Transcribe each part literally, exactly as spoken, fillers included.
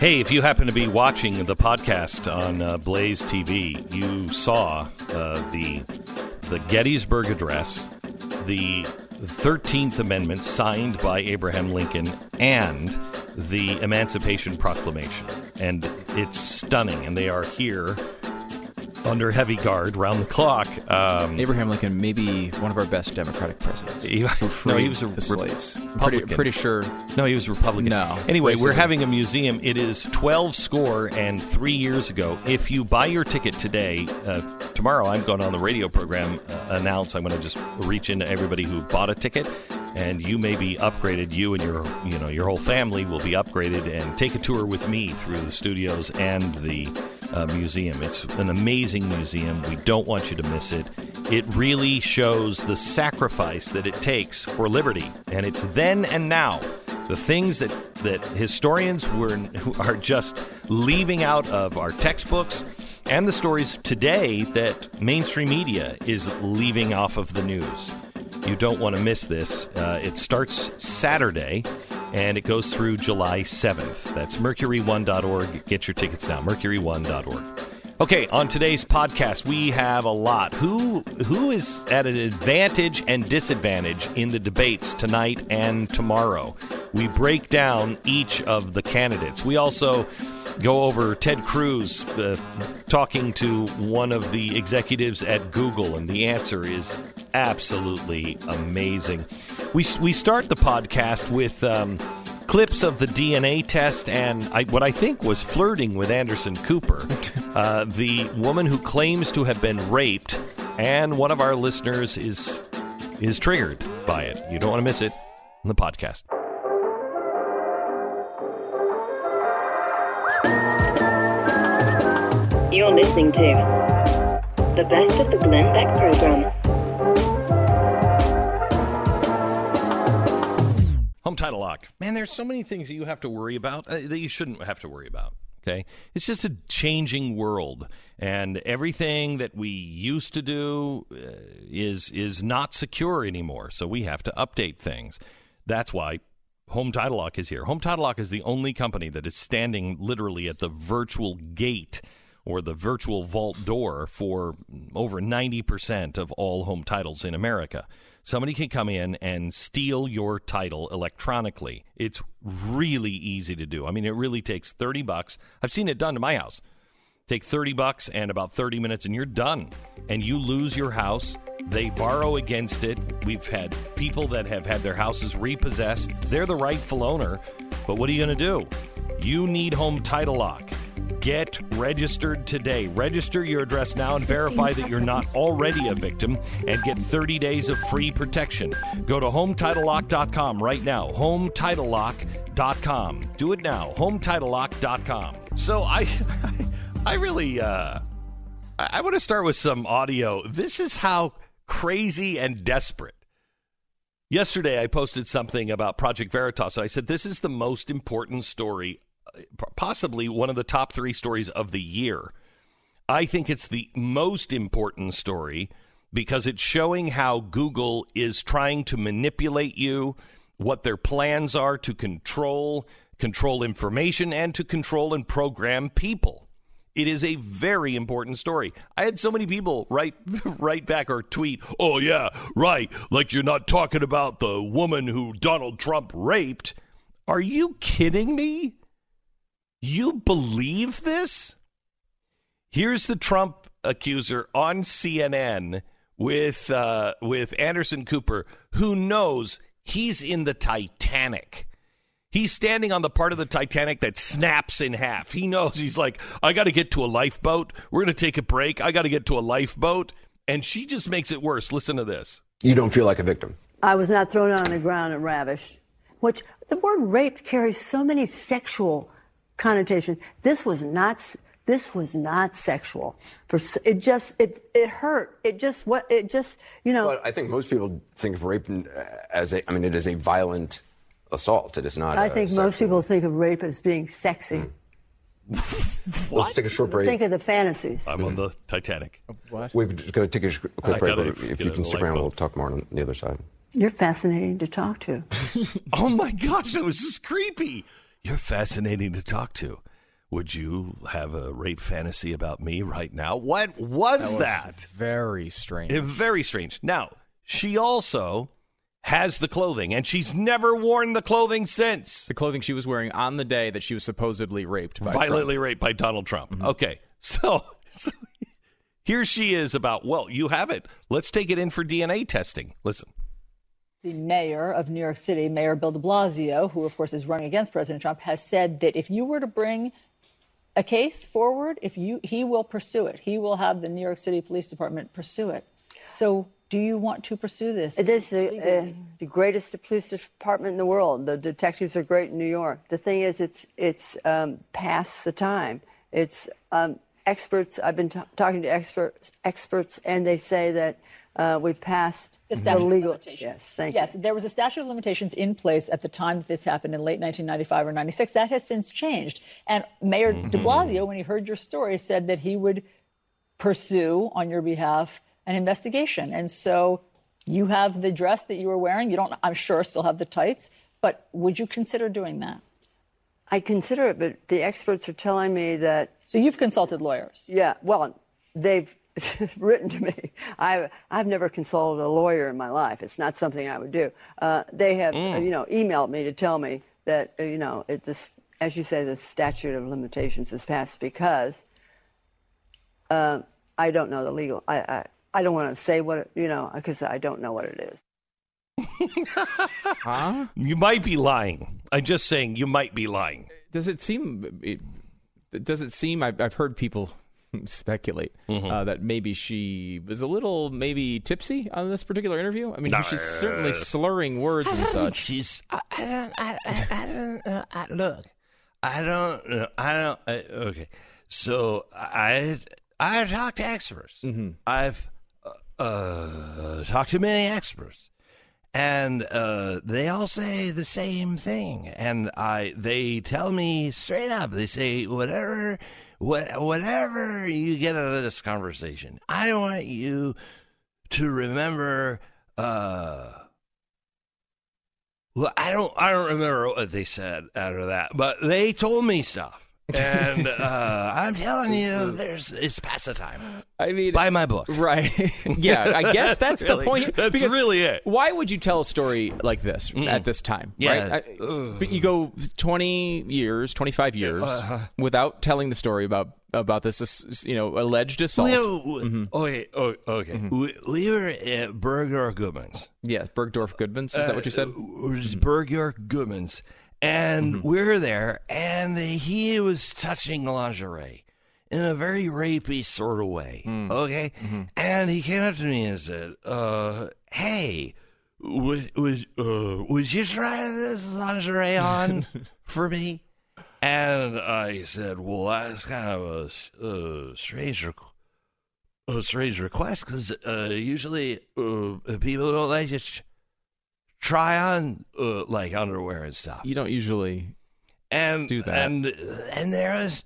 Hey, if you happen to be watching the podcast on uh, Blaze T V, you saw uh, the the Gettysburg Address, the thirteenth Amendment signed by Abraham Lincoln, and the Emancipation Proclamation. And it's stunning, and they are here under heavy guard, round the clock. Um, Abraham Lincoln may be one of our best Democratic presidents. He, no, he was a the slaves. Republican. Pretty, pretty sure. No, he was Republican. No. Anyway, racism. We're having a museum. It is twelve score and three years ago. If you buy your ticket today, uh, tomorrow I'm going on the radio program uh, announce. I'm going to just reach into everybody who bought a ticket, and you may be upgraded. You and your, you know, your whole family will be upgraded and take a tour with me through the studios and the uh, museum. It's an amazing museum. We don't want you to miss it. It really shows the sacrifice that it takes for liberty, and it's then and now. The things that, that historians were are just leaving out of our textbooks, and the stories today that mainstream media is leaving off of the news. You don't want to miss this. Uh, it starts Saturday, and it goes through July seventh. That's mercury one dot org. Get your tickets now, mercury one dot org. Okay, on today's podcast, we have a lot. Who Who is at an advantage and disadvantage in the debates tonight and tomorrow? We break down each of the candidates. We also go over Ted Cruz uh, talking to one of the executives at Google, and the answer is absolutely amazing. We we start the podcast with um, clips of the D N A test and I, what I think was flirting with Anderson Cooper, uh, the woman who claims to have been raped, and one of our listeners is is triggered by it. You don't want to miss it in the podcast. You're listening to the best of the Glenn Beck program. Home title lock. Man, there's so many things that you have to worry about uh, that you shouldn't have to worry about. Okay, it's just a changing world, and everything that we used to do uh, is is not secure anymore. So we have to update things. That's why Home Title Lock is here. Home Title Lock is the only company that is standing literally at the virtual gate or the virtual vault door for over ninety percent of all home titles in America. Somebody can come in and steal your title electronically. It's really easy to do. I mean, it really takes thirty bucks. I've seen it done to my house. Take thirty bucks and about thirty minutes and you're done. And you lose your house. They borrow against it. We've had people that have had their houses repossessed. They're the rightful owner. But what are you going to do? You need Home Title Lock. Get registered today. Register your address now and verify that you're not already a victim and get thirty days of free protection. Go to home title lock dot com right now. home title lock dot com. Do it now. home title lock dot com. So I I really uh, I, I want to start with some audio. This is how crazy and desperate. Yesterday I posted something about Project Veritas. I said this is the most important story, possibly one of the top three stories of the year. I think it's the most important story because it's showing how Google is trying to manipulate you, what their plans are to control, control information, and to control and program people. It is a very important story. I had so many people write, write back or tweet, oh, yeah, right, like you're not talking about the woman who Donald Trump raped. Are you kidding me? You believe this? Here's the Trump accuser on C N N with uh, with Anderson Cooper, who knows he's in the Titanic. He's standing on the part of the Titanic that snaps in half. He knows. He's like, I got to get to a lifeboat. We're going to take a break. I got to get to a lifeboat. And she just makes it worse. Listen to this. You don't feel like a victim? I was not thrown on the ground and ravished. Which the word rape carries so many sexual connotations. This was not. This was not sexual. For it just it it hurt. It just what it just you know. Well, I think most people think of rape as a. I mean, it is a violent assault. It is not. I think most people think of rape as being sexy. Mm. Let's take a short break. Think of the fantasies. I'm on the Titanic. What? We're just going to take a quick break. If you can stick around, we'll talk more on the other side. You're fascinating to talk to. Oh my gosh, that was just creepy. You're fascinating to talk to. would you have a rape fantasy about me right now? What was that? Was very strange. It, very strange. Now, she also has the clothing, and she's never worn the clothing since. The clothing she was wearing on the day that she was supposedly raped by Violently Trump. raped by Donald Trump. Mm-hmm. Okay, so, so here she is about, well, you have it. Let's take it in for D N A testing. Listen. The mayor of New York City, Mayor Bill de Blasio, who, of course, is running against President Trump, has said that if you were to bring a case forward, if you he will pursue it. He will have the New York City Police Department pursue it. So do you want to pursue this? It is the, uh, the greatest police department in the world. The detectives are great in New York. The thing is, it's it's um, past the time. It's um, experts. I've been t- talking to experts, experts, and they say that uh, we passed the statute the legal. of limitations. Yes, thank yes, you. there was a statute of limitations in place at the time that this happened in late nineteen ninety-five or ninety-six. That has since changed. And Mayor mm-hmm. de Blasio, when he heard your story, said that he would pursue on your behalf an investigation. And so you have the dress that you were wearing. You don't, I'm sure, still have the tights. But would you consider doing that? I consider it, but the experts are telling me that. So you've consulted lawyers? Yeah, well, they've written to me. I've, I've never consulted a lawyer in my life. It's not something I would do. Uh, they have, mm. you know, emailed me to tell me that, uh, you know, it, this, as you say, the statute of limitations has passed because uh, I don't know the legal. I, I, I don't want to say what, it, you know, because I don't know what it is. Huh? You might be lying. I'm just saying you might be lying. Does it seem? It, does it seem? I've, I've heard people speculate mm-hmm. uh, that maybe she was a little maybe tipsy on this particular interview. I mean, no, she's certainly slurring words I and don't such. Think she's. I, I don't. I, I, I don't. Uh, I, look, I don't. Uh, I don't. I, okay, so I I talked to experts. Mm-hmm. I've uh, uh, talked to many experts. And uh, they all say the same thing, and I they tell me straight up. They say whatever, what, whatever you get out of this conversation, I want you to remember. Uh, well, I don't, I don't remember what they said out of that, but they told me stuff. And uh, I'm telling you, there's it's past the time. I mean, buy my book, right? Yeah, I guess that's, that's really, the point. That's because really it. Why would you tell a story like this mm. at this time? Yeah, right? I, but you go twenty years, twenty-five years uh, without telling the story about about this, you know, alleged assault. We, mm-hmm. Okay, okay. okay. Mm-hmm. We, we were at Bergdorf Goodman's. Yeah, Bergdorf Goodman's. Is uh, that what you said? It was Bergdorf Goodman's. And mm-hmm. we were there, and he was touching lingerie in a very rapey sort of way, mm. okay? Mm-hmm. And he came up to me and said, uh, hey, would, would, uh, would you try this lingerie on for me? And I said, well, that's kind of a, a strange requ- a strange request, because uh, usually uh, people don't like just try on uh, like underwear and stuff. You don't usually and do that. And and there was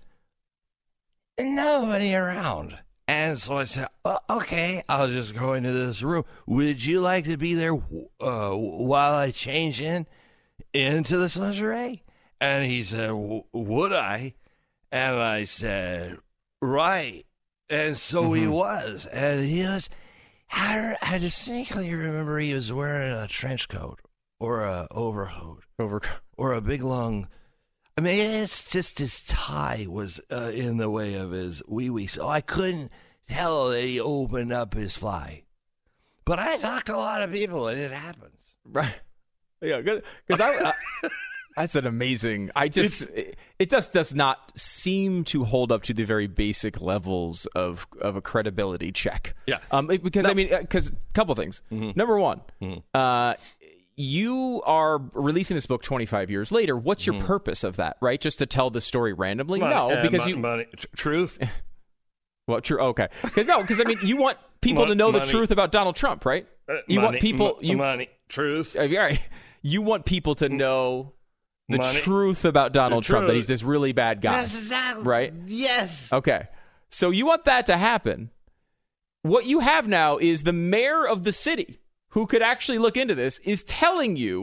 nobody around. And so I said, oh, okay, I'll just go into this room. Would you like to be there uh, while I change in into this lingerie? And he said, would I? And I said, right. And so mm-hmm. he was. And he was... I, I distinctly remember he was wearing a trench coat or a overcoat, overcoat, or a big long. I mean, it's just his tie was uh, in the way of his wee wee, so I couldn't tell that he opened up his fly. But I talked to a lot of people, and it happens. Right? Yeah, because I. I That's an amazing. I just it, it just does not seem to hold up to the very basic levels of of a credibility check. Yeah. Um. Because no. I mean, because a couple things. Mm-hmm. Number one, mm-hmm. uh, you are releasing this book twenty-five years later. What's your mm-hmm. purpose of that? Right? Just to tell the story randomly? Money, no, uh, because money, you money, tr- truth. Well, true. Okay. Cause, no, because I mean, you want people money, to know the money. truth about Donald Trump, right? Uh, you money, want people. M- you money, truth. Uh, all right. You want people to know. The Money. truth about Donald the Trump, truth. that he's this really bad guy. That's exactly. Right? Yes. Okay. So you want that to happen. What you have now is the mayor of the city, who could actually look into this, is telling you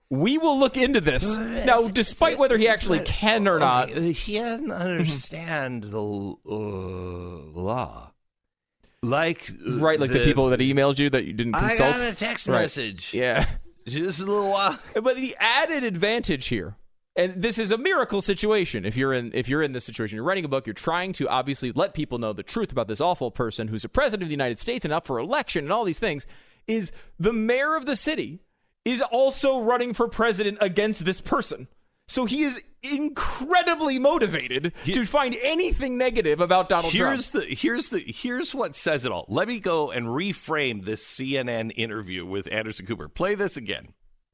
We will look into this. Now, despite whether he actually can or not. He doesn't understand the uh, law. Like, right, like the, the people that emailed you that you didn't consult. I got a text right. message. Yeah. Just a little while. But the added advantage here, and this is a miracle situation. If you're in if you're in this situation, you're writing a book, you're trying to obviously let people know the truth about this awful person who's a president of the United States and up for election and all these things, is the mayor of the city is also running for president against this person. So he is incredibly motivated he, to find anything negative about Donald here's Trump. The, here's the here's what says it all. Let me go and reframe this C N N interview with Anderson Cooper. Play this again.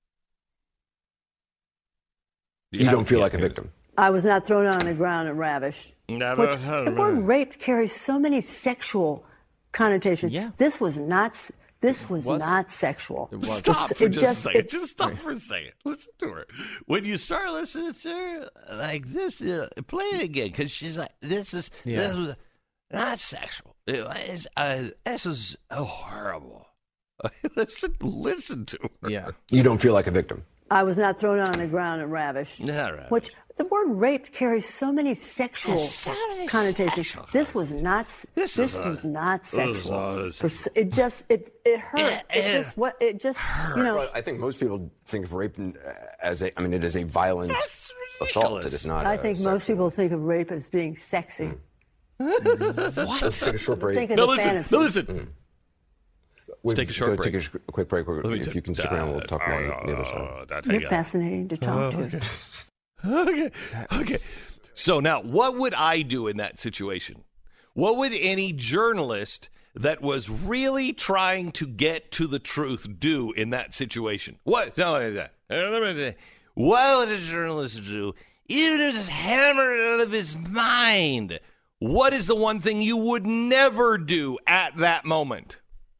You, you don't feel like a victim. I was not thrown on the ground and ravished. No, Which, no, no, the no. word rape carries so many sexual connotations. Yeah. This was not. This was, was. not sexual. It was. Stop It for just, just- a second. it- just stop for a second. Listen to her. When you start listening to her like this, uh, play it again because she's like, "This is Yeah. this was not sexual. It was, uh, this was oh, horrible." listen, listen to her. Yeah. You don't feel like a victim. I was not thrown on the ground and ravished. Not ravished. Which the word rape carries so many sexual So many connotations. sexual This was not. This This, is a- was not sexual. was a- For- It just. It. It hurt. It- It, it just. What. It just. You know. Well, I think most people think of rape as a. I mean, it is a violent That's assault. ridiculous. It is not. I a think sexual- most people think of rape as being sexy. Let's take a short break. Think of No, the listen. fantasy. No, listen. We'll take a short go break. Take a sh- quick break. We're- Let me If t- you can stick around, we'll talk more on the other side. You're fascinating to talk to. Okay. Okay. So now, what would I do in that situation? What would any journalist that was really trying to get to the truth do in that situation? What? No, what would a journalist do? Even if just hammered it out of his mind. What is the one thing you would never do at that moment?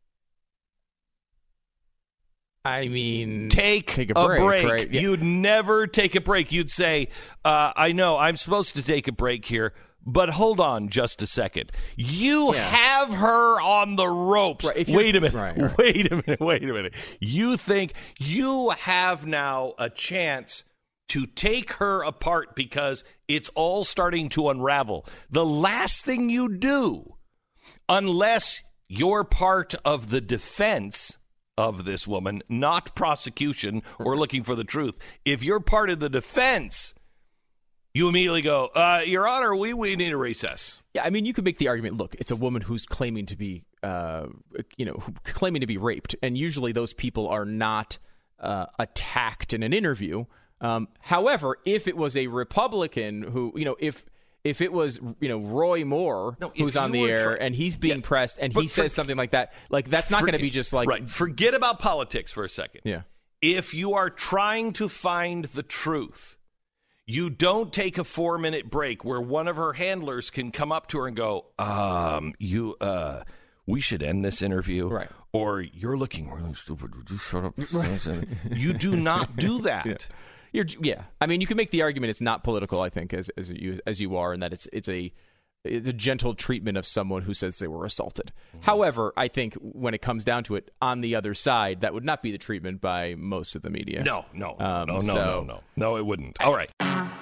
I mean, Take, take a a break. break, right? Yeah. You'd never take a break. You'd say, uh, I know I'm supposed to take a break here, but hold on just a second. You Yeah. have her on the ropes. Right, if you're- Wait a minute. right, right. Wait a minute. Wait a minute. You think you have now a chance to take her apart because it's all starting to unravel. The last thing you do, unless you're part of the defense of this woman, not prosecution or looking for the truth. If you're part of the defense, you immediately go, uh, Your Honor, we, we need a recess. Yeah, I mean, you could make the argument, look, it's a woman who's claiming to be, uh, you know, claiming to be raped. And usually those people are not uh, attacked in an interview. Um, however, if it was a Republican who, you know, if if it was, you know, Roy Moore No, if who's on the you were air try- and he's being Yeah, pressed and but he for- says something like that, like that's not going to be just like, Right. Forget about politics for a second. yeah. If you are trying to find the truth, you don't take a four minute break where one of her handlers can come up to her and go, um, you, uh, we should end this interview. Right. Or you're looking really stupid. Would you shut up? You do not do that. Yeah. You're, yeah, I mean, you can make the argument it's not political. I think as as you as you are, and that it's it's a it's a gentle treatment of someone who says they were assaulted. Mm-hmm. However, I think when it comes down to it, on the other side, that would not be the treatment by most of the media. No, no, Um, no, no, so- no, no, no. It wouldn't. All right.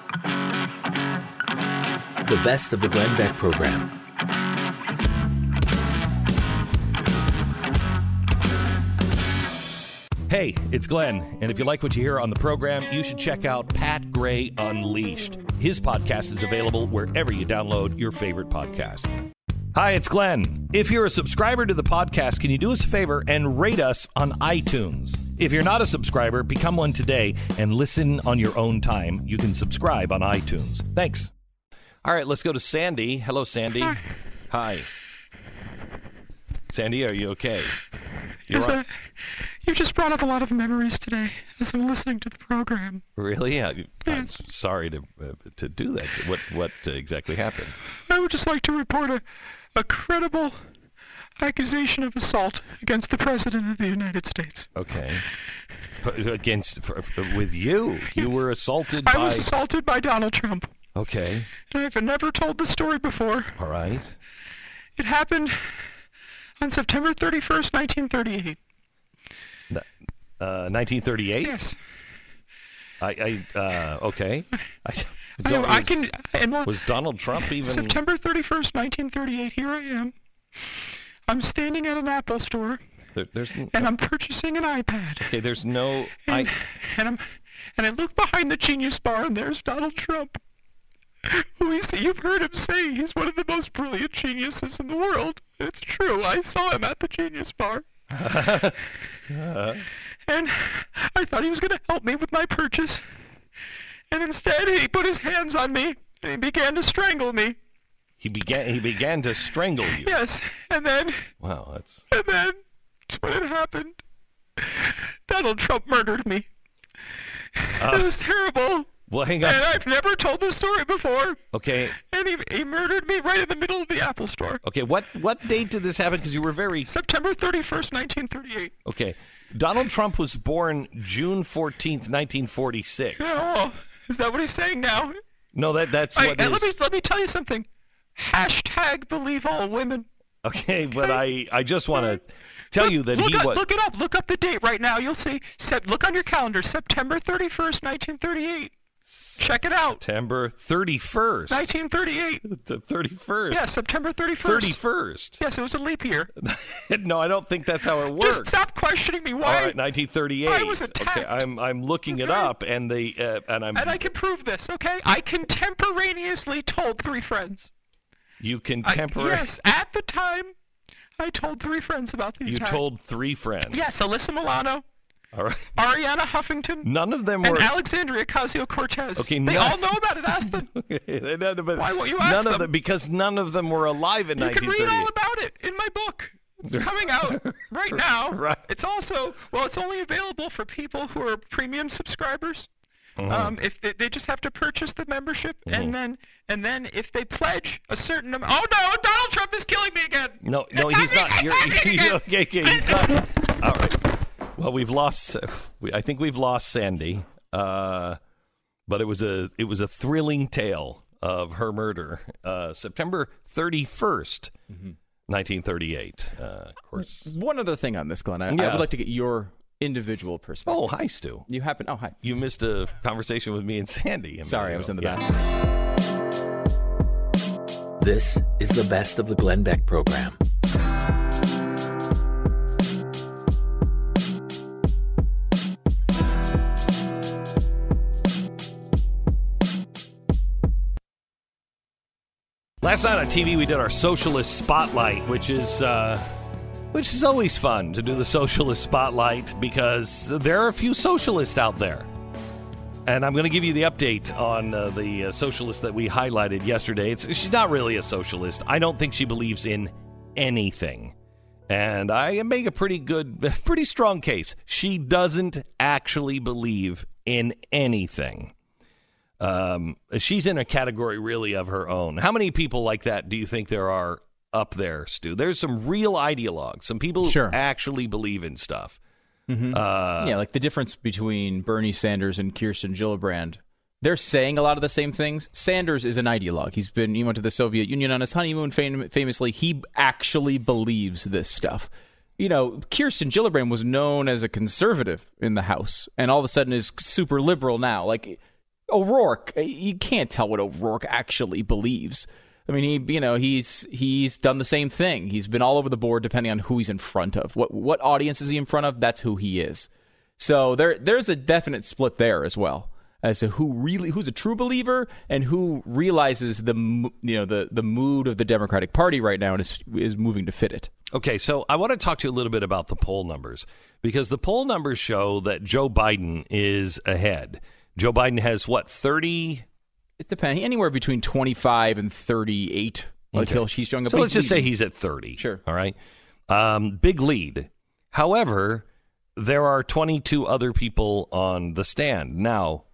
The best of the Glenn Beck program. Hey, it's Glenn, and if you like what you hear on the program, you should check out Pat Gray Unleashed. His podcast is available wherever you download your favorite podcast. Hi, it's Glenn. If you're a subscriber to the podcast, can you do us a favor and rate us on iTunes? If you're not a subscriber, become one today and listen on your own time. You can subscribe on iTunes. Thanks. All right, let's go to Sandy. Hello, Sandy. Hi. Hi. Sandy, are you okay? You're Yes, on- uh, you just brought up a lot of memories today as I'm listening to the program. Really? Yeah. I'm Yes. sorry to uh, to do that. What what uh, exactly happened? I would just like to report a, a credible accusation of assault against the President of the United States. Okay. F- Against for, for, with you, you were assaulted I by. was assaulted by Donald Trump. Okay. And I've never told this story before. All right. It happened on September thirty-first, nineteen thirty-eight. Uh, nineteen thirty-eight. Yes. I, I uh, okay. I, I, don't, I was, can. And well, was Donald Trump even? September thirty-first, nineteen thirty-eight. Here I am. I'm standing at an Apple store. There, there's and I'm purchasing an iPad. Okay, there's no. And, I, and I'm and I look behind the Genius Bar, and there's Donald Trump. Who is, you've heard him say he's one of the most brilliant geniuses in the world. It's true. I saw him at the Genius Bar. uh, and I thought he was going to help me with my purchase. And instead, he put his hands on me, and he began to strangle me. He began. He began to strangle you. Yes, and then. Wow, that's. And then, when it happened, Donald Trump murdered me. Uh, it was terrible. Well, hang on. And I've never told this story before. Okay. And he, he murdered me right in the middle of the Apple store. Okay, what what date did this happen? Because you were very. September thirty-first, nineteen thirty-eight. Okay. Donald Trump was born June fourteenth, nineteen forty-six. Oh, is that what he's saying now? No, that that's I, what and is. Let me, let me tell you something. Hashtag believe all women. Okay, but I, I just want to tell look, you that look he up, was. Look it up. Look up the date right now. You'll see. Set, look on your calendar. September thirty-first, nineteen thirty-eight. Check it out. September thirty-first. nineteen thirty-eight. The thirty-first. Yeah, September thirty-first. thirty-first. Yes, it was a leap year. No, I don't think that's how it works. Just stop questioning me. Why? All right, nineteen thirty-eight. I was attacked. Okay, I'm I'm looking it up, and the uh, and I'm. And I can prove this. Okay, I contemporaneously told three friends. You contemporary. Yes, at the time, I told three friends about the You attack. told three friends. Yes, Alyssa Milano. All right. Ariana Huffington. None of them were. And Alexandria Ocasio-Cortez. Okay, they none... all know about it. Ask them. Why won't you ask none them? Of them? Because none of them were alive in you nineteen thirty-eight. You can read all about it in my book. It's coming out right now. Right. It's also, well, it's only available for people who are premium subscribers. Mm-hmm. Um, if they, they just have to purchase the membership, mm-hmm. and then and then if they pledge a certain amount. Oh no, Donald Trump is killing me again. No, no, it's he's happening, not. It's You're, you're, okay, okay, he's not. All right. Well, we've lost. We, I think we've lost Sandy. Uh, but it was a it was a thrilling tale of her murder. Uh, September thirty-first, mm-hmm. nineteen thirty-eight. Uh, of course. One other thing on this, Glenn. I, yeah. I would like to get your individual perspective. Oh, hi, Stu. You happen. Oh, hi. You missed a conversation with me and Sandy. Sorry, I was in the yeah. bathroom. This is the best of the Glenn Beck program. Last night on T V, we did our Socialist Spotlight, which is uh, which is always fun to do the Socialist Spotlight because there are a few socialists out there. And I'm going to give you the update on uh, the uh, socialist that we highlighted yesterday. It's, she's not really a socialist. I don't think she believes in anything. And I make a pretty good, pretty strong case. She doesn't actually believe in anything. Um, she's in a category really of her own. How many people like that do you think there are up there, Stu? There's some real ideologues, some people sure. who actually believe in stuff. Mm-hmm. Uh, yeah, like the difference between Bernie Sanders and Kirsten Gillibrand. They're saying a lot of the same things. Sanders is an ideologue. He's been, he went to the Soviet Union on his honeymoon fam- famously. He actually believes this stuff. You know, Kirsten Gillibrand was known as a conservative in the House and all of a sudden is super liberal now. Like, O'Rourke, you can't tell what O'Rourke actually believes. I mean, he, you know, he's he's done the same thing. He's been all over the board depending on who he's in front of. What what audience is he in front of? That's who he is. So there there's a definite split there as well as to who really who's a true believer and who realizes the you know the the mood of the Democratic Party right now and is is moving to fit it. Okay, so I want to talk to you a little bit about the poll numbers because the poll numbers show that Joe Biden is ahead. Joe Biden has, what, thirty? It depends. Anywhere between twenty-five and thirty-eight. Like okay. he'll, he's showing up. So let's just leading. say he's at thirty. Sure. All right. Um, big lead. However, there are twenty-two other people on the stand. Now,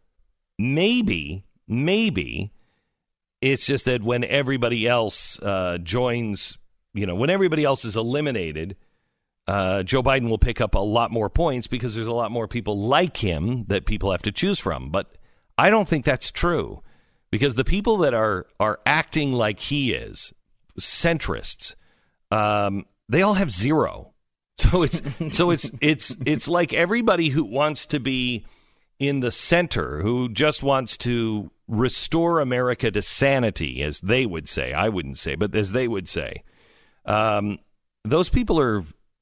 maybe, maybe it's just that when everybody else uh, joins, you know, when everybody else is eliminated, Uh, Joe Biden will pick up a lot more points because there's a lot more people like him that people have to choose from. But I don't think that's true because the people that are are acting like he is, centrists, um, they all have zero. So it's so it's it's it's like everybody who wants to be in the center who just wants to restore America to sanity, as they would say. I wouldn't say, but as they would say. Um, those people are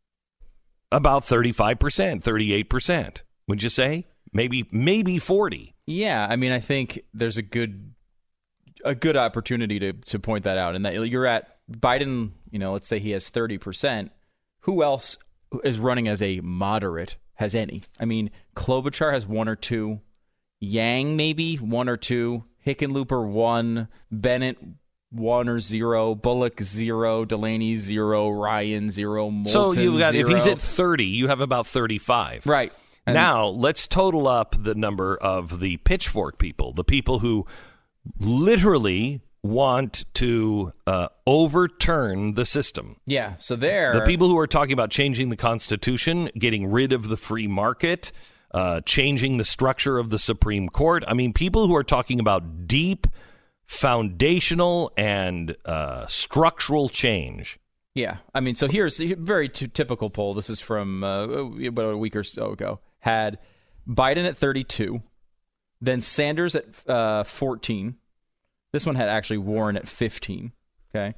about thirty-five percent, thirty-eight percent. Would you say? Maybe maybe forty. Yeah, I mean, I think there's a good a good opportunity to to point that out. And that you're at Biden, you know, let's say he has thirty percent. Who else is running as a moderate has any? I mean, Klobuchar has one or two. Yang maybe one or two. Hickenlooper one. Bennett one or zero. Bullock zero. Delaney zero. Ryan zero. Moulton so you've got zero. If he's at thirty, you have about thirty-five. Right. And now let's total up the number of the pitchfork people, the people who literally want to uh, overturn the system. Yeah, so they're... The people who are talking about changing the Constitution, getting rid of the free market, uh, changing the structure of the Supreme Court. I mean, people who are talking about deep, foundational, and uh, structural change. Yeah, I mean, so here's a very t- typical poll. This is from uh, about a week or so ago. Had Biden at thirty-two, then Sanders at uh, fourteen. This one had actually Warren at fifteen. Okay,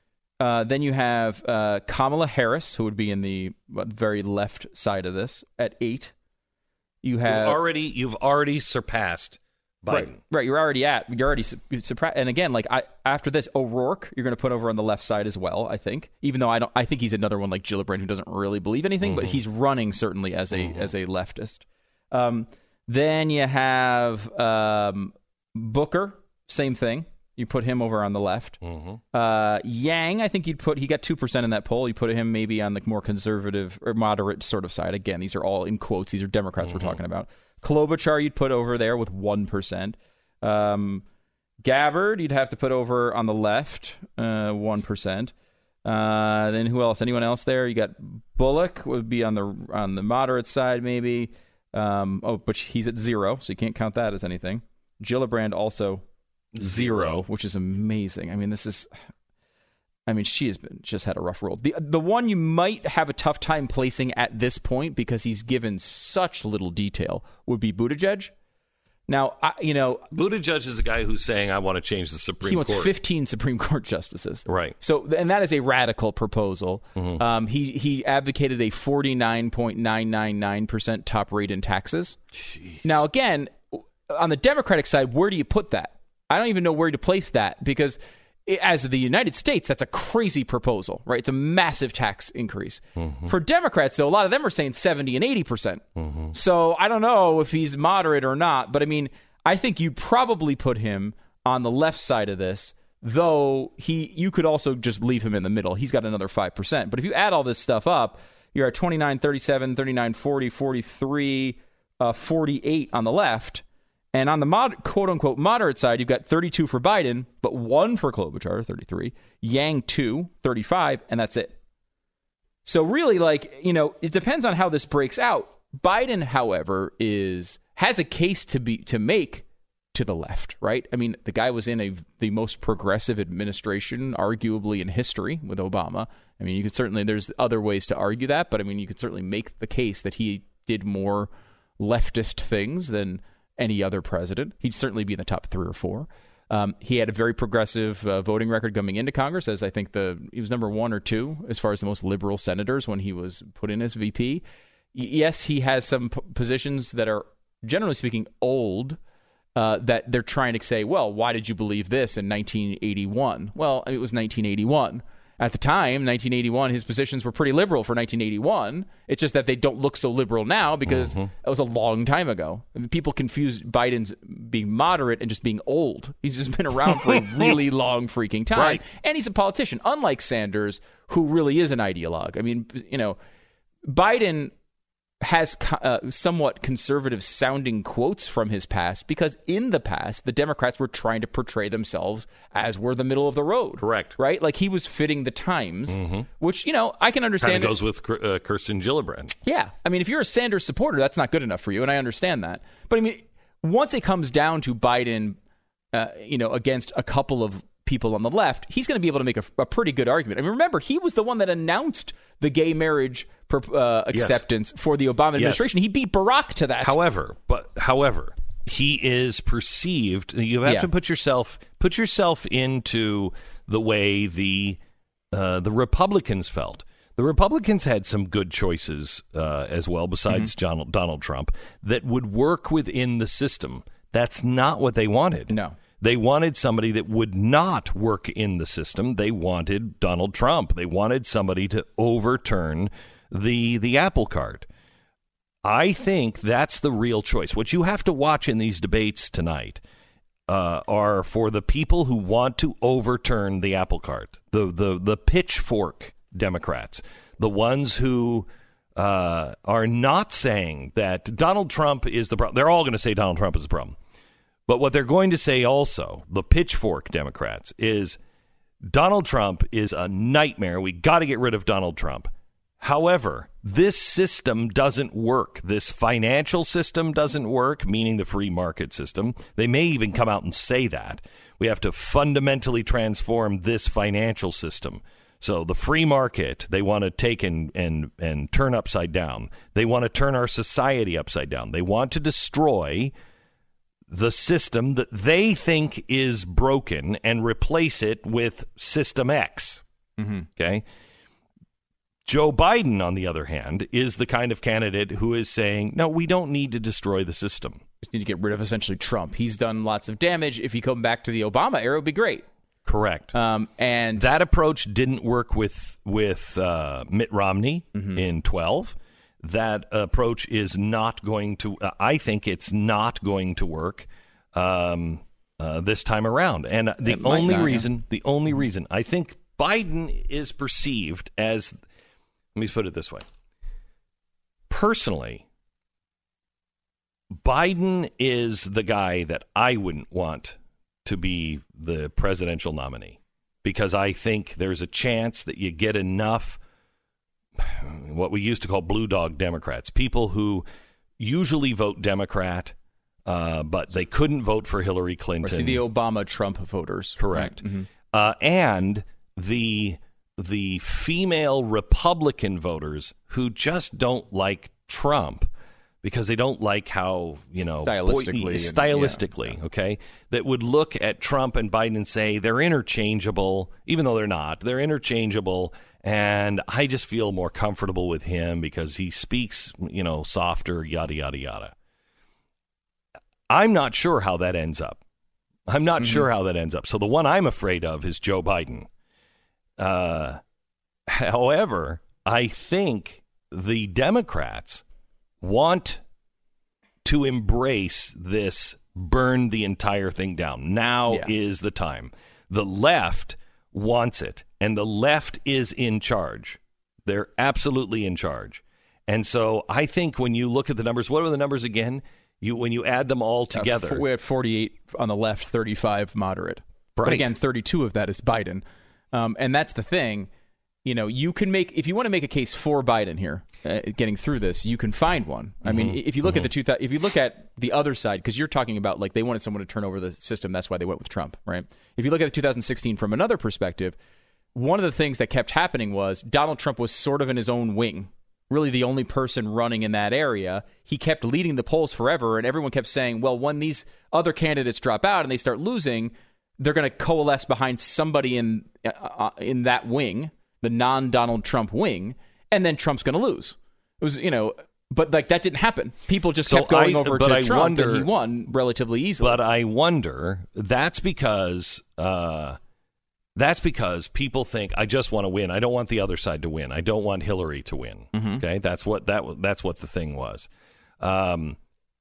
uh, then you have uh, Kamala Harris, who would be in the very left side of this, at eight. You have you've already you've already surpassed Biden. Right, right. You're already at you're already surpassed. And again, like I after this, O'Rourke, you're going to put over on the left side as well. I think, even though I don't, I think he's another one like Gillibrand who doesn't really believe anything, mm-hmm. but he's running certainly as a mm-hmm. as a leftist. Um, then you have um, Booker, same thing. You put him over on the left. Mm-hmm. Uh, Yang, I think you'd put, he got two percent in that poll. You put him maybe on the more conservative or moderate sort of side. Again, these are all in quotes. These are Democrats mm-hmm. we're talking about. Klobuchar, you'd put over there with one percent. Um, Gabbard, you'd have to put over on the left, uh, one percent. Uh, then who else? Anyone else there? You got Bullock would be on the on the moderate side, maybe. Um, oh, but he's at zero, so you can't count that as anything. Gillibrand also zero, which is amazing. I mean, this is... I mean, she has been just had a rough road. The the one you might have a tough time placing at this point because he's given such little detail would be Buttigieg. Now, I, you know, Buttigieg is a guy who's saying, "I want to change the Supreme Court." He wants Court. fifteen Supreme Court justices, right? So, and that is a radical proposal. Mm-hmm. Um, he he advocated a forty-nine point nine nine nine percent top rate in taxes. Jeez. Now, again, on the Democratic side, where do you put that? I don't even know where to place that because. As the United States, that's a crazy proposal, right? It's a massive tax increase. Mm-hmm. For Democrats, though, a lot of them are saying seventy and eighty percent. Mm-hmm. So I don't know if he's moderate or not, but I mean, I think you probably put him on the left side of this, though he you could also just leave him in the middle. He's got another five percent. But if you add all this stuff up, you're at twenty-nine, thirty-seven, thirty-nine, forty, forty-three, uh, forty-eight on the left. And on the mod, quote-unquote moderate side, you've got thirty-two for Biden, but one for Klobuchar, thirty-three, Yang, two, thirty-five, and that's it. So really, like, you know, it depends on how this breaks out. Biden, however, is has a case to be to make to the left, right? I mean, the guy was in a the most progressive administration, arguably in history, with Obama. I mean, you could certainly, there's other ways to argue that, but I mean, you could certainly make the case that he did more leftist things than any other president. He'd certainly be in the top three or four. Um, he had a very progressive uh, voting record coming into Congress, as I think the he was number one or two as far as the most liberal senators when he was put in as V P. Y- yes, he has some p- positions that are, generally speaking, old, uh, that they're trying to say, well, why did you believe this in nineteen eighty-one? Well, it was nineteen eighty-one. At the time, nineteen eighty-one, his positions were pretty liberal for nineteen eighty-one. It's just that they don't look so liberal now because mm-hmm. that was a long time ago. I mean, people confuse Biden's being moderate and just being old. He's just been around for a really long freaking time. Right. And he's a politician, unlike Sanders, who really is an ideologue. I mean, you know, Biden has uh, somewhat conservative sounding quotes from his past because in the past, the Democrats were trying to portray themselves as we're the middle of the road. Correct. Right? Like he was fitting the times, mm-hmm. which, you know, I can understand. Kind of goes with uh, Kirsten Gillibrand. Yeah. I mean, if you're a Sanders supporter, that's not good enough for you, and I understand that. But I mean, once it comes down to Biden, uh, you know, against a couple of people on the left, he's going to be able to make a, a pretty good argument. I mean, remember, he was the one that announced the gay marriage uh, acceptance yes. for the Obama administration. Yes. He beat Barack to that. However, but however, he is perceived. You have yeah. to put yourself put yourself into the way the uh, the Republicans felt. The Republicans had some good choices uh, as well, besides mm-hmm. Donald, Donald Trump, that would work within the system. That's not what they wanted. No. They wanted somebody that would not work in the system. They wanted Donald Trump. They wanted somebody to overturn the the apple cart. I think that's the real choice. What you have to watch in these debates tonight uh, are for the people who want to overturn the apple cart, the the the pitchfork Democrats, the ones who uh, are not saying that Donald Trump is the problem. They're all going to say Donald Trump is the problem. But what they're going to say also, the pitchfork Democrats, is Donald Trump is a nightmare. We got to get rid of Donald Trump. However, this system doesn't work. This financial system doesn't work, meaning the free market system. They may even come out and say that. We have to fundamentally transform this financial system. So the free market, they want to take and, and, and turn upside down. They want to turn our society upside down. They want to destroy the system that they think is broken and replace it with System X. Mm-hmm. Okay. Joe Biden, on the other hand, is the kind of candidate who is saying, no, we don't need to destroy the system. Just need to get rid of essentially Trump. He's done lots of damage. If you come back to the Obama era, it would be great. Correct. Um, and that approach didn't work with with uh, Mitt Romney mm-hmm. in twelve. That approach is not going to. Uh, I think it's not going to work um, uh, this time around. And the only not, reason, yeah. the only reason, I think Biden is perceived as. Let me put it this way. Personally, Biden is the guy that I wouldn't want to be the presidential nominee, because I think there's a chance that you get enough what we used to call blue dog Democrats, people who usually vote Democrat, uh, but they couldn't vote for Hillary Clinton. Or see the Obama-Trump voters. Correct. Right. Mm-hmm. Uh, and the the female Republican voters who just don't like Trump because they don't like how, you know, stylistically, boy, stylistically, yeah. okay, that would look at Trump and Biden and say they're interchangeable, even though they're not. They're interchangeable, and I just feel more comfortable with him because he speaks, you know, softer, yada, yada, yada. I'm not sure how that ends up. I'm not mm-hmm. sure how that ends up. So the one I'm afraid of is Joe Biden. Uh, however, I think the Democrats want to embrace this burn the entire thing down. Now yeah. is the time. The left wants it, and the left is in charge. They're absolutely in charge. And so I think when you look at the numbers, what are the numbers again? You when you add them all together. Uh, we're at forty-eight on the left, thirty-five moderate. Right. But again, thirty-two of that is Biden. Um, and that's the thing. You know, you can make, if you want to make a case for Biden here, uh, getting through this, you can find one. I mm-hmm. mean, if you look mm-hmm. at the two, if you look at the other side, because you're talking about like they wanted someone to turn over the system, that's why they went with Trump, right? If you look at the two thousand sixteen from another perspective, one of the things that kept happening was Donald Trump was sort of in his own wing, really the only person running in that area. He kept leading the polls forever, and everyone kept saying, well, when these other candidates drop out and they start losing, they're going to coalesce behind somebody in uh, in that wing, the non-Donald Trump wing, and then Trump's going to lose. It was, you know, but like that didn't happen. People just so kept going I, over to I Trump, wonder, and he won relatively easily. But I wonder, that's because uh, that's because people think I just want to win. I don't want the other side to win. I don't want Hillary to win. Mm-hmm. Okay, that's what that that's what the thing was, um,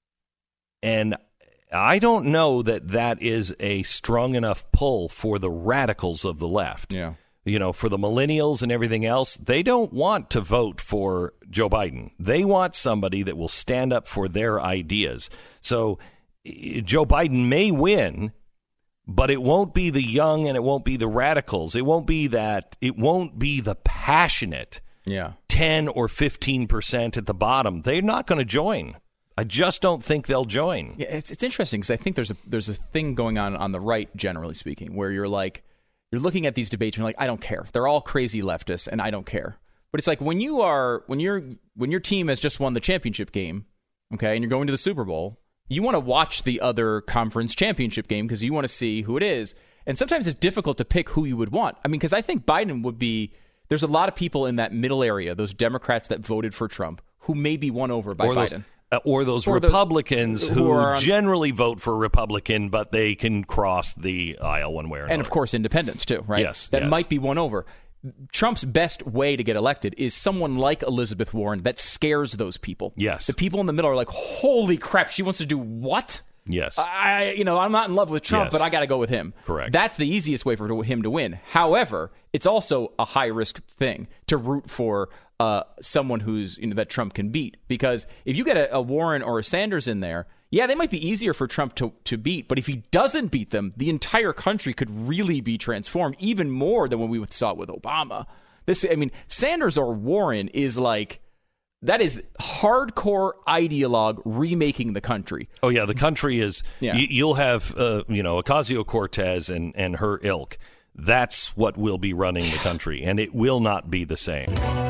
and. I don't know that that is a strong enough pull for the radicals of the left. Yeah. You know, for the millennials and everything else, they don't want to vote for Joe Biden. They want somebody that will stand up for their ideas. So Joe Biden may win, but it won't be the young and it won't be the radicals. It won't be that. It won't be the passionate yeah. ten or fifteen percent at the bottom. They're not going to join. I just don't think they'll join. Yeah, it's it's interesting because I think there's a there's a thing going on on the right, generally speaking, where you're like, you're looking at these debates and you're like, I don't care. They're all crazy leftists, and I don't care. But it's like when you are when you're when your team has just won the championship game, okay, and you're going to the Super Bowl, you want to watch the other conference championship game because you want to see who it is. And sometimes it's difficult to pick who you would want. I mean, because I think Biden would be. There's a lot of people in that middle area, those Democrats that voted for Trump, who may be won over by or Biden. Those, uh, or those or Republicans those, who, who are on, generally vote for Republican, but they can cross the aisle one way or another. And, of course, independents, too, right? Yes. That yes. might be won over. Trump's best way to get elected is someone like Elizabeth Warren that scares those people. Yes. The people in the middle are like, holy crap, she wants to do what? Yes. I, you know, I'm not in love with Trump, yes. but I got to go with him. Correct. That's the easiest way for him to win. However, it's also a high risk thing to root for uh, someone who's, you know, that Trump can beat. Because if you get a, a Warren or a Sanders in there, yeah, they might be easier for Trump to, to beat. But if he doesn't beat them, the entire country could really be transformed even more than when we saw it with Obama. This, I mean, Sanders or Warren is like, that is hardcore ideologue remaking the country. Oh, yeah. The country is, yeah. y- you'll have, uh, you know, Ocasio-Cortez and, and her ilk. That's what will be running the country, and it will not be the same.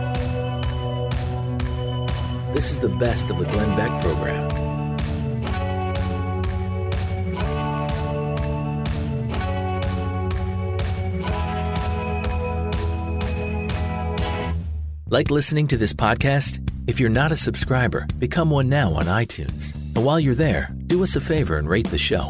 This is the best of the Glenn Beck program. Like listening to this podcast? If you're not a subscriber, become one now on iTunes. And while you're there, do us a favor and rate the show.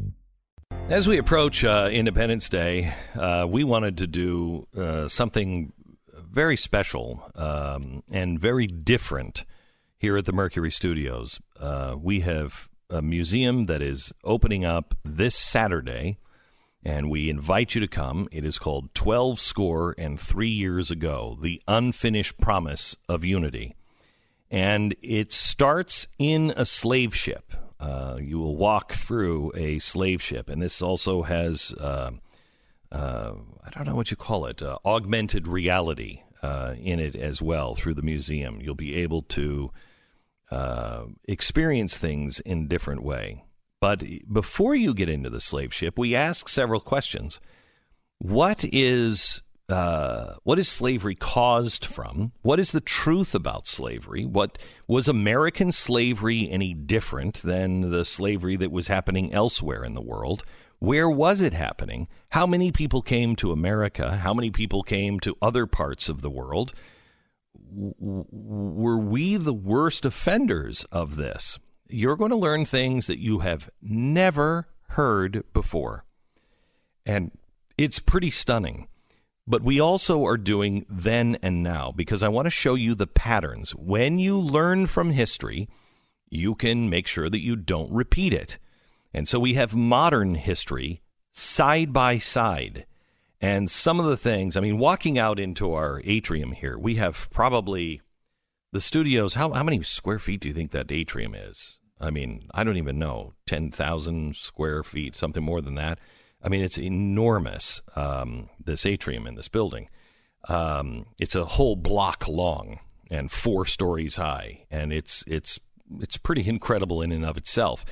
As we approach uh, Independence Day, uh, we wanted to do uh, something very special um, and very different here at the Mercury Studios. Uh, we have a museum that is opening up this Saturday, and we invite you to come. It is called twelve Score and Three Years Ago, The Unfinished Promise of Unity. And it starts in a slave ship. Uh, you will walk through a slave ship, and this also has, uh, uh, I don't know what you call it, uh, augmented reality uh, in it as well through the museum. You'll be able to uh, experience things in a different way. But before you get into the slave ship, we ask several questions. What is uh, what is slavery caused from? What is the truth about slavery? What was American slavery any different than the slavery that was happening elsewhere in the world? Where was it happening? How many people came to America? How many people came to other parts of the world? W- were we the worst offenders of this? You're going to learn things that you have never heard before. And it's pretty stunning. But we also are doing then and now, because I want to show you the patterns. When you learn from history, you can make sure that you don't repeat it. And so we have modern history side by side. And some of the things, I mean, walking out into our atrium here, we have probably the studios. How, how many square feet do you think that atrium is? I mean, I don't even know, ten thousand square feet, something more than that. I mean, it's enormous, um, this atrium in this building. Um, it's a whole block long and four stories high, and it's it's it's pretty incredible in and of itself.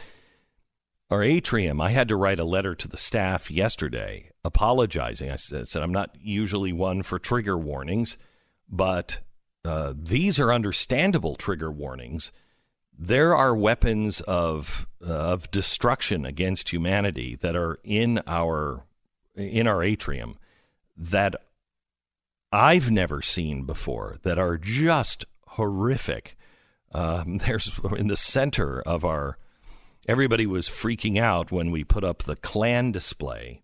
Our atrium, I had to write a letter to the staff yesterday apologizing. I said, said I'm not usually one for trigger warnings, but uh, these are understandable trigger warnings. There are weapons of uh, of destruction against humanity that are in our in our atrium that I've never seen before, that are just horrific. Um, there's in the center of our. Everybody was freaking out when we put up the Klan display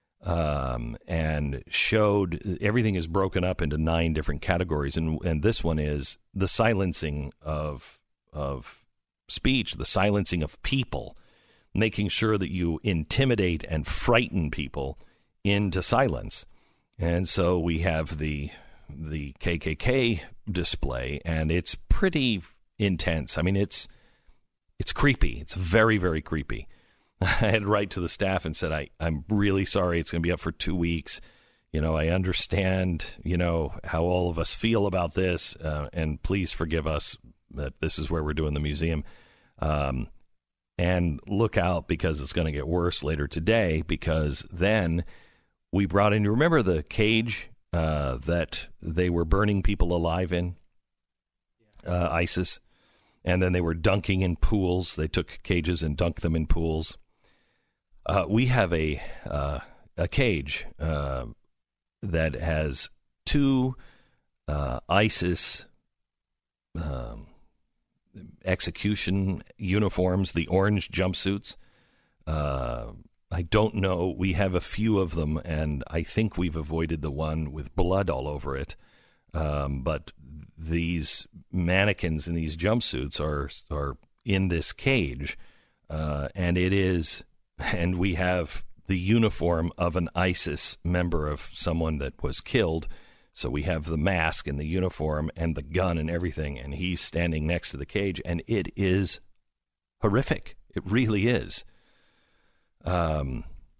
um, and showed everything is broken up into nine different categories, and and this one is the silencing of of speech, the silencing of people, making sure that you intimidate and frighten people into silence. And so we have the the K K K display, and it's pretty intense. I mean, it's it's creepy. It's very, very creepy. I had to write to the staff and said, I, I'm really sorry. It's going to be up for two weeks. You know, I understand, you know, how all of us feel about this, uh, and please forgive us that this is where we're doing the museum. Um, and look out, because it's going to get worse later today, because then We brought in, you remember the cage uh, that they were burning people alive in, uh, ISIS, and then they were dunking in pools. They took cages and dunked them in pools. Uh, we have a uh, a cage uh, that has two uh, ISIS um, execution uniforms, the orange jumpsuits. Uh, I don't know. We have a few of them, and I think we've avoided the one with blood all over it. Um, but these mannequins in these jumpsuits are are in this cage, uh, and it is, and we have the uniform of an ISIS member of someone that was killed. So we have the mask and the uniform and the gun and everything, and he's standing next to the cage, and it is horrific. It really is. Um,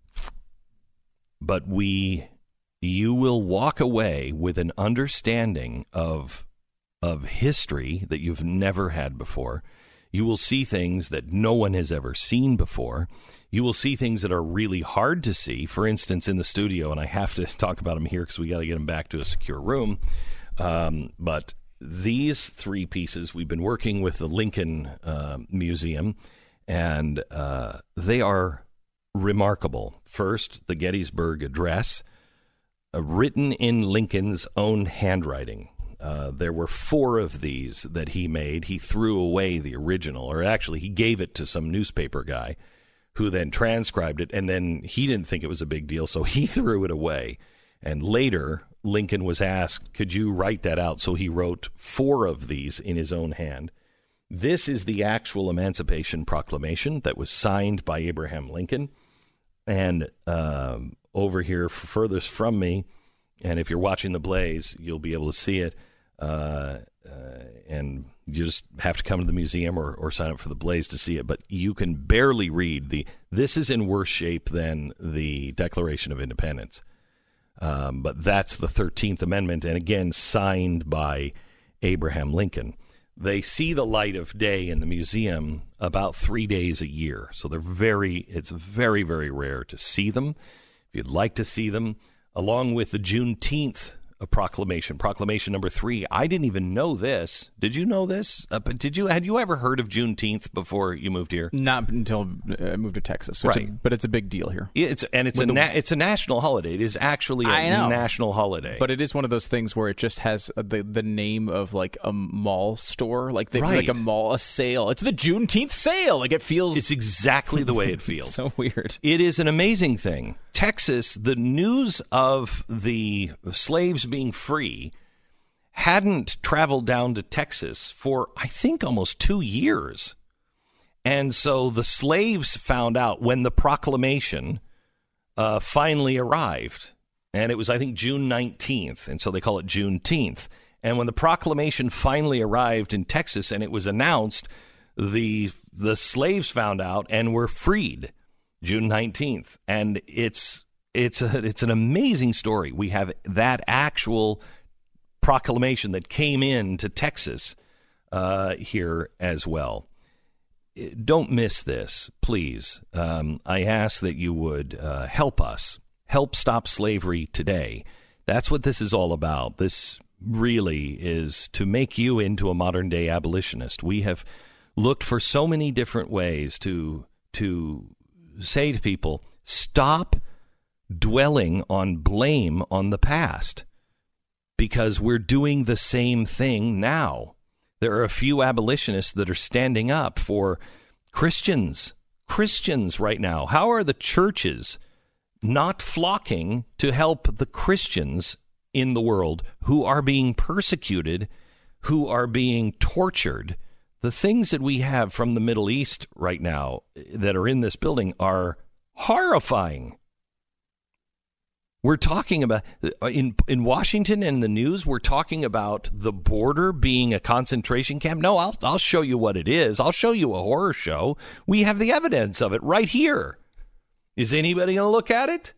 but we, you will walk away with an understanding of of history that you've never had before. You will see things that no one has ever seen before. You will see things that are really hard to see. For instance, in the studio, and I have to talk about them here because we got to get them back to a secure room. Um, but these three pieces, we've been working with the Lincoln uh, Museum, and uh, they are remarkable. First, the Gettysburg Address, uh, written in Lincoln's own handwriting. Uh, there were four of these that he made. He threw away the original, or actually he gave it to some newspaper guy who then transcribed it, and then he didn't think it was a big deal, so he threw it away. And later, Lincoln was asked, could you write that out? So he wrote four of these in his own hand. This is the actual Emancipation Proclamation that was signed by Abraham Lincoln. And um, over here, furthest from me, and if you're watching The Blaze, you'll be able to see it. Uh, uh, and you just have to come to the museum or, or sign up for The Blaze to see it. But you can barely read the. This is in worse shape than the Declaration of Independence. Um, but that's the thirteenth Amendment, and again, signed by Abraham Lincoln. They see the light of day in the museum about three days a year. So they're very, it's very, very rare to see them. If you'd like to see them, along with the Juneteenth a proclamation, proclamation number three. I didn't even know this. Did you know this? Uh, but did you? Had you ever heard of Juneteenth before you moved here? Not until I moved to Texas, so right? It's a, but it's a big deal here. It's and it's With a the, na- it's a national holiday. It is actually a I know, national holiday. But it is one of those things where it just has the the name of like a mall store, like they, right. like a mall, a sale. It's the Juneteenth sale. Like it feels. It's exactly the way it feels. So weird. It is an amazing thing. Texas, the news of the slaves being free hadn't traveled down to Texas for, I think, almost two years. And so the slaves found out when the proclamation uh, finally arrived. And it was, I think, June nineteenth. And so they call it Juneteenth. And when the proclamation finally arrived in Texas and it was announced, the the slaves found out and were freed June nineteenth. And it's it's a, it's an amazing story. We have that actual proclamation that came in to Texas uh, here as well. Don't miss this, please. Um, I ask that you would uh, help us, help stop slavery today. That's what this is all about. This really is to make you into a modern-day abolitionist. We have looked for so many different ways to to say to people, stop dwelling on blame on the past, because we're doing the same thing now. There are a few abolitionists that are standing up for Christians, Christians right now. How are the churches not flocking to help the Christians in the world who are being persecuted, who are being tortured? The things that we have from the Middle East right now that are in this building are horrifying. We're talking about, in in Washington and the news, we're talking about the border being a concentration camp. No, I'll I'll show you what it is. I'll show you a horror show. We have the evidence of it right here. Is anybody going to look at it?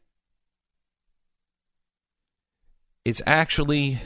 It's actually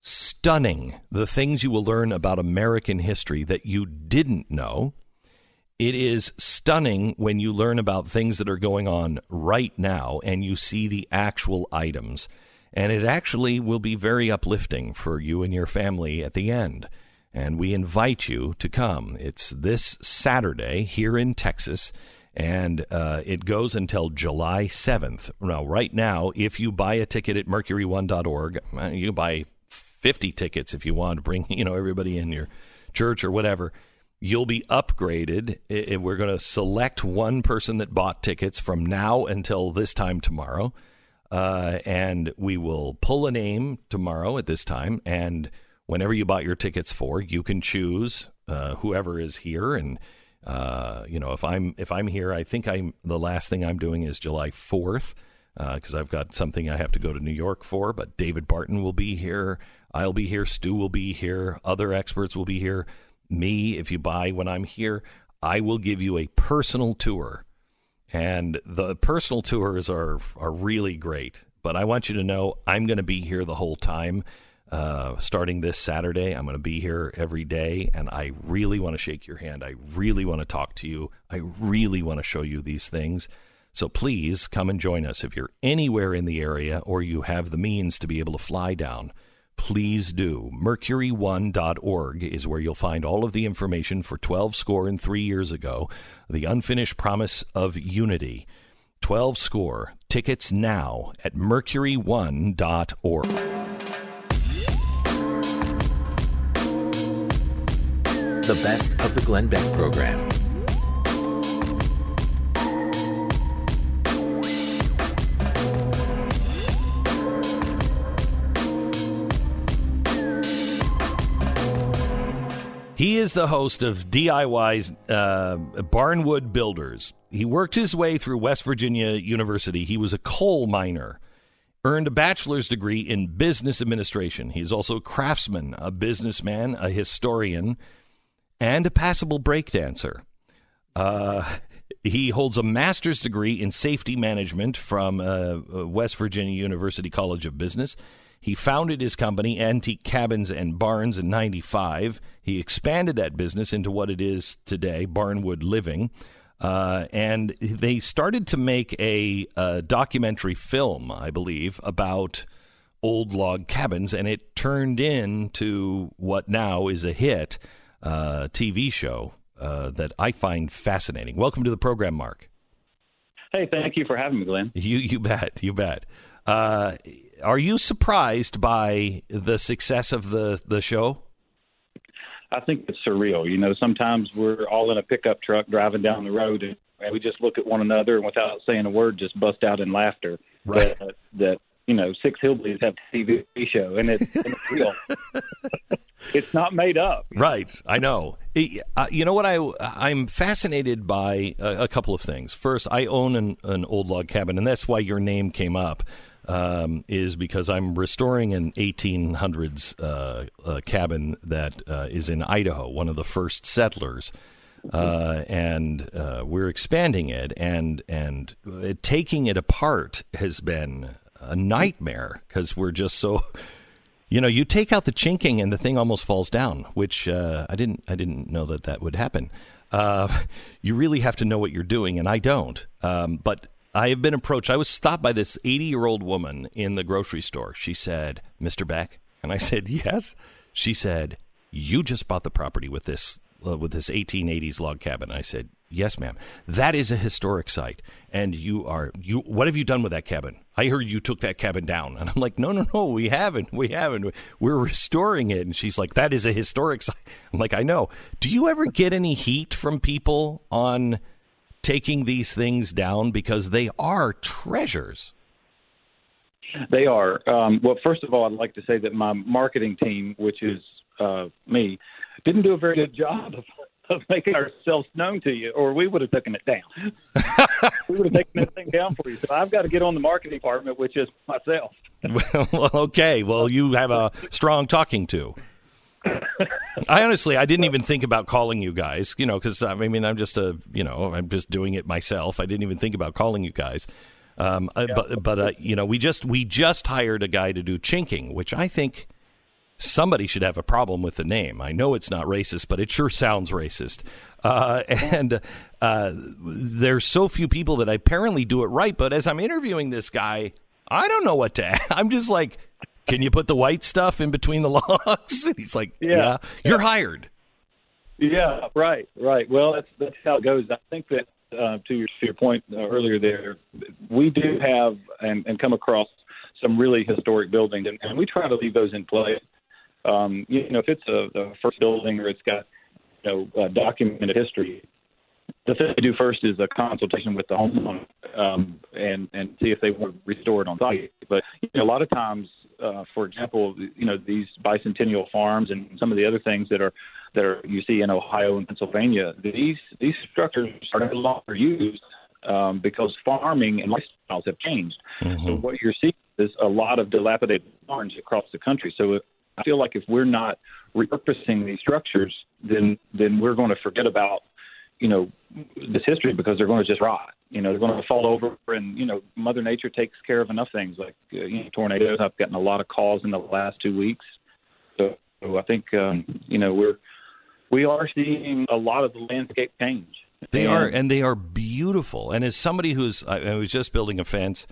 stunning, the things you will learn about American history that you didn't know. It is stunning when you learn about things that are going on right now and you see the actual items. And it actually will be very uplifting for you and your family at the end. And we invite you to come. It's this Saturday here in Texas, and uh, it goes until July seventh. Now, right now, if you buy a ticket at mercury one dot org, you buy fifty tickets if you want to bring, you know, everybody in your church or whatever. You'll be upgraded. We're going to select one person that bought tickets from now until this time tomorrow. Uh, and we will pull a name tomorrow at this time. And whenever you bought your tickets for, you can choose uh, whoever is here. And, uh, you know, if I'm if I'm here, I think I'm the last thing I'm doing is July fourth because uh, I've got something I have to go to New York for. But David Barton will be here. I'll be here. Stu will be here. Other experts will be here. Me, if you buy when I'm here, I will give you a personal tour. And the personal tours are are really great. But I want you to know I'm going to be here the whole time. Uh, starting this Saturday, I'm going to be here every day. And I really want to shake your hand. I really want to talk to you. I really want to show you these things. So please come and join us. If you're anywhere in the area or you have the means to be able to fly down, please do. mercury one dot org is where you'll find all of the information for twelve score and three years ago, The Unfinished Promise of Unity. twelve score. Tickets now at mercury one dot org. The best of the Glenn Beck program. He is the host of D I Y's uh, Barnwood Builders. He worked his way through West Virginia University. He was a coal miner, earned a bachelor's degree in business administration. He's also a craftsman, a businessman, a historian, and a passable breakdancer. Uh, he holds a master's degree in safety management from uh, West Virginia University College of Business. He founded his company, Antique Cabins and Barns, in ninety-five. He expanded that business into what it is today, Barnwood Living. Uh, and they started to make a, a documentary film, I believe, about old log cabins, and it turned into what now is a hit uh, T V show uh, that I find fascinating. Welcome to the program, Mark. Hey, thank you for having me, Glenn. You, you bet, you bet. Uh, are you surprised by the success of the, the show? I think it's surreal. You know, sometimes we're all in a pickup truck driving down the road, and, and we just look at one another and without saying a word, just bust out in laughter. Right. That, that you know, six hillbillies have a T V show, and it's, and it's real. It's not made up. Right. I know. Uh, you know what? I, I'm fascinated by a, a couple of things. First, I own an, an old log cabin, and that's why your name came up. Um, is because I'm restoring an eighteen hundreds uh, uh, cabin that uh, is in Idaho, one of the first settlers, uh, and uh, we're expanding it, and and it, taking it apart has been a nightmare because we're just so, you know, you take out the chinking and the thing almost falls down, which uh, I didn't I didn't know that that would happen. Uh, you really have to know what you're doing, and I don't, um, but. I have been approached. I was stopped by this eighty-year-old woman in the grocery store. She said, Mister Beck? And I said, yes. She said, you just bought the property with this uh, with this eighteen eighties log cabin. I said, yes, ma'am. That is a historic site. And you are, you. What have you done with that cabin? I heard you took that cabin down. And I'm like, no, no, no, we haven't. We haven't. We're restoring it. And she's like, that is a historic site. I'm like, I know. Do you ever get any heat from people on taking these things down, because they are treasures? They are. Um, well, first of all, I'd like to say that my marketing team, which is uh, me, didn't do a very good job of, of making ourselves known to you, or we would have taken it down. We would have taken that thing down for you. So I've got to get on the marketing department, which is myself. Well, okay. Well, you have a strong talking to. I honestly, I didn't even think about calling you guys, you know, because I mean, I'm just a, you know, I'm just doing it myself. I didn't even think about calling you guys. Um, yeah. But, but uh, you know, we just we just hired a guy to do chinking, which I think somebody should have a problem with the name. I know it's not racist, but it sure sounds racist. Uh, and uh, there's so few people that apparently do it right. But as I'm interviewing this guy, I don't know what to ask. I'm just like, can you put the white stuff in between the logs? And he's like, yeah, yeah. You're hired. Yeah, right, right. Well, that's that's how it goes. I think that uh, to your to your point uh, earlier there, we do have and, and come across some really historic buildings, and, and we try to leave those in place. Um, you know, if it's a, a first building or it's got you know uh, documented history, the thing we do first is a consultation with the homeowner um, and and see if they want to restore it on site. But you know, a lot of times, uh, for example, you know these bicentennial farms and some of the other things that are that are you see in Ohio and Pennsylvania, these these structures are no longer used um, because farming and lifestyles have changed. Mm-hmm. So what you're seeing is a lot of dilapidated barns across the country. So I feel like if we're not repurposing these structures, then then we're going to forget about you know this history because they're going to just rot. You know, they're going to fall over, and you know, Mother Nature takes care of enough things like uh, you know, tornadoes. I've gotten a lot of calls in the last two weeks, so, so I think um, you know we're we are seeing a lot of the landscape change. They and, are, and they are beautiful. And as somebody who's, I, I was just building a fence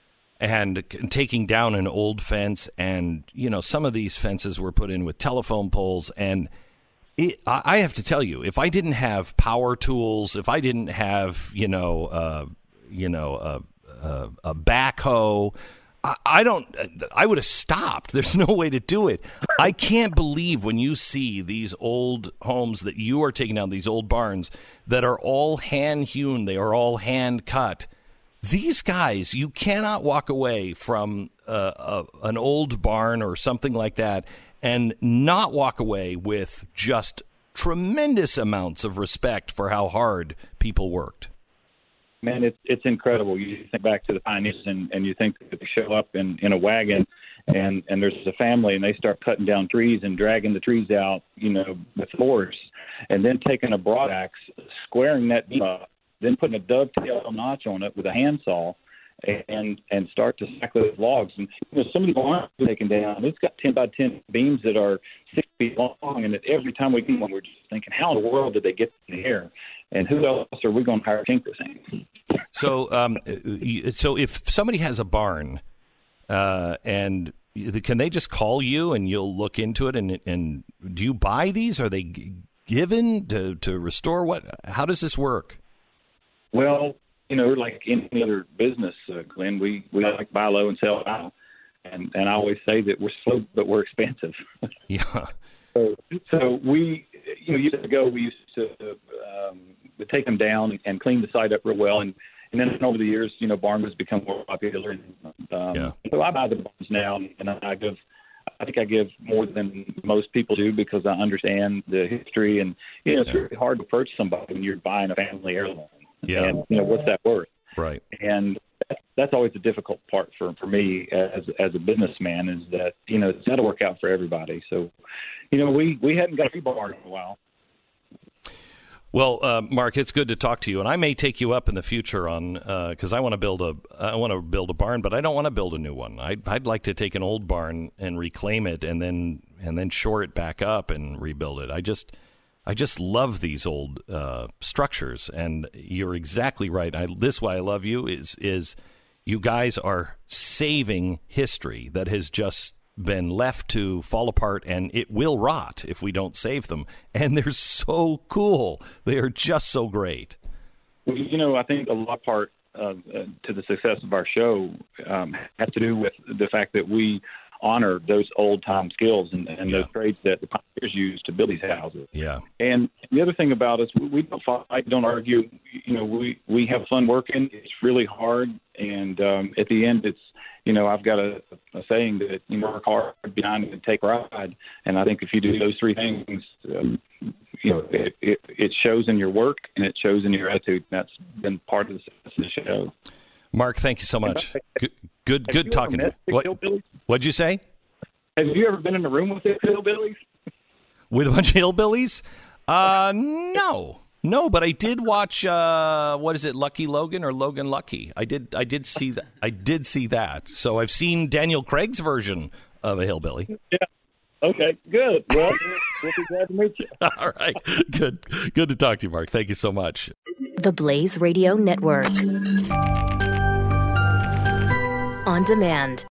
and taking down an old fence, and you know, some of these fences were put in with telephone poles, and It, I have to tell you, if I didn't have power tools, if I didn't have, you know, uh, you know, uh, uh, a backhoe, I, I don't, I would have stopped. There's no way to do it. I can't believe when you see these old homes that you are taking down, these old barns that are all hand hewn, they are all hand cut. These guys, you cannot walk away from uh, a, an old barn or something like that and not walk away with just tremendous amounts of respect for how hard people worked. Man, it's it's incredible. You think back to the pioneers, and, and you think that they show up in, in a wagon, and, and there's a family, and they start cutting down trees and dragging the trees out, you know, with force, and then taking a broad axe, squaring that beam up, then putting a dovetail notch on it with a handsaw, and and start to stack those logs. And you know, some of the barns are taken down. It's got ten by ten beams that are six feet long, and every time we get one, we're just thinking, how in the world did they get in the air? And who else are we going to hire to paint this thing? So, um, so if somebody has a barn, uh, and can they just call you and you'll look into it? And and do you buy these? Are they given to to restore? What? How does this work? Well, you know, like any other business, uh, Glenn, we, we like buy low and sell high. And, and I always say that we're slow, but we're expensive. Yeah. So, so we, you know, years ago, we used to um, take them down and clean the site up real well. And, and then over the years, you know, barn has become more popular. And, um, yeah. So I buy the barns now, and I give, I think I give more than most people do because I understand the history. And, you know, it's yeah. really hard to purchase somebody when you're buying a family heirloom. Yeah. And, you know, what's that worth? Right. And that's always the difficult part for, for me as as a businessman is that, you know, it's got to work out for everybody. So, you know, we, we hadn't got a barn in a while. Well, uh, Mark, it's good to talk to you, and I may take you up in the future on because uh, I want to build a I want to build a barn, but I don't want to build a new one. I'd, I'd like to take an old barn and reclaim it, and then and then shore it back up and rebuild it. I just I just love these old uh, structures, and you're exactly right. I, this is why I love you is is you guys are saving history that has just been left to fall apart, and it will rot if we don't save them. And they're so cool. They are just so great. Well, you know, I think a lot part uh, to the success of our show um, has to do with the fact that we honor those old-time skills and, and yeah. those trades that the pioneers used to build these houses. Yeah. And the other thing about us, we, we don't fight, don't argue. You know, we, we have fun working. It's really hard, and um, at the end, it's, you know, I've got a, a saying that you work hard, behind it, and take pride. And I think if you do those three things, um, you know, it, it, it shows in your work and it shows in your attitude. That's been part of the success of the show. Mark, thank you so much. Good, good, good talking to you. What, what'd you say? Have you ever been in a room with the hillbillies? With a bunch of hillbillies? Uh, no. No, but I did watch. Uh, what is it, Lucky Logan or Logan Lucky? I did. I did see that. I did see that. So I've seen Daniel Craig's version of a hillbilly. Yeah. Okay. Good. Well, We'll be glad to meet you. All right. Good. Good to talk to you, Mark. Thank you so much. The Blaze Radio Network. On demand.